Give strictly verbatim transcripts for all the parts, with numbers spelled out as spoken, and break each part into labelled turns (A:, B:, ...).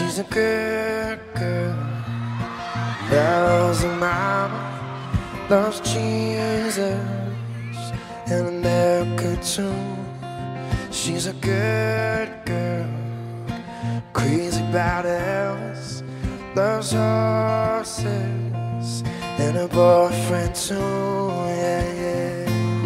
A: She's a good girl, loves her mama, loves Jesus and America too. She's a good girl, crazy about Elvis, loves horses and her boyfriend too, yeah, yeah.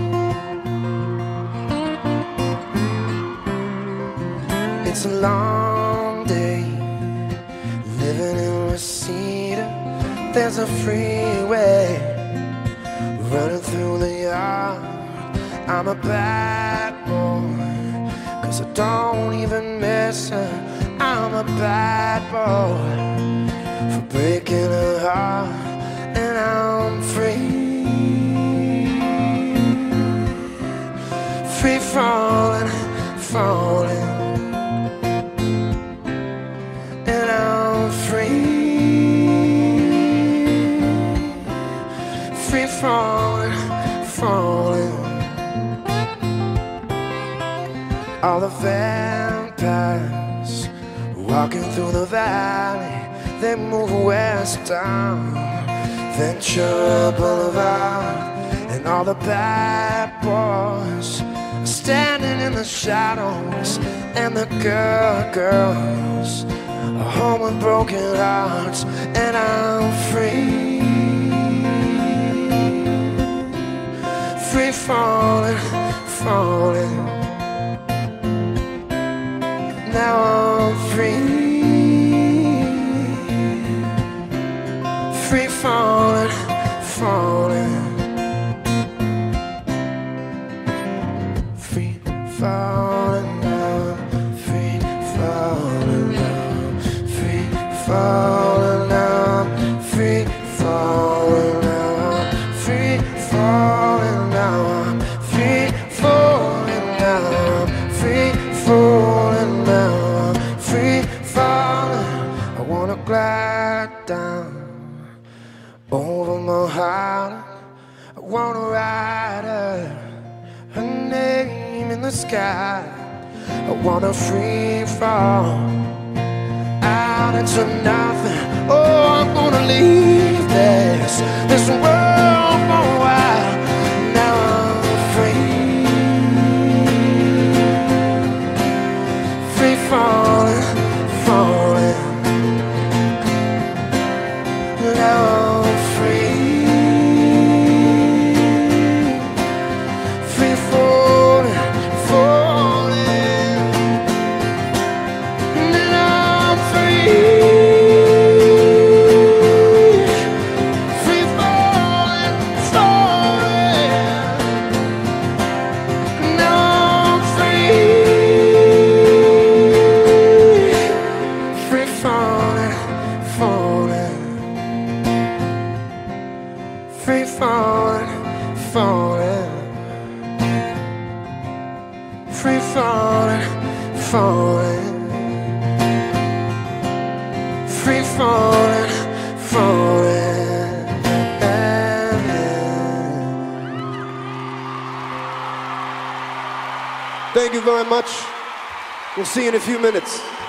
A: It's a long day living in Reseda. There's a freeway running through the yard. I'm a bad boy, cause I don't even miss her. I'm a bad boy for breaking her heart. And I'm free, free falling, falling. And I'm free, free falling, falling. All the vampires walking through the valley, they move west down Ventura Boulevard. And all the bad boys are standing in the shadows, and the girl girls are home with broken hearts. And I'm free, free falling, falling. Now I'm free, free falling, falling. Free falling now, free falling now, free falling now, free falling now, free falling now, free falling now, free falling now, free falling. I wanna glide down over my heart. I wanna ride her, her name in the sky. I wanna free fall out into nothing. Oh, I'm gonna leave this, this world for a while. Now I'm free, free falling, falling. Now I'm free, free falling, falling. And I'm free, free falling, falling. Now I'm free, free falling, falling. Free falling, falling. Free falling, falling. Free falling, falling.
B: Thank you very much. We'll see you in a few minutes.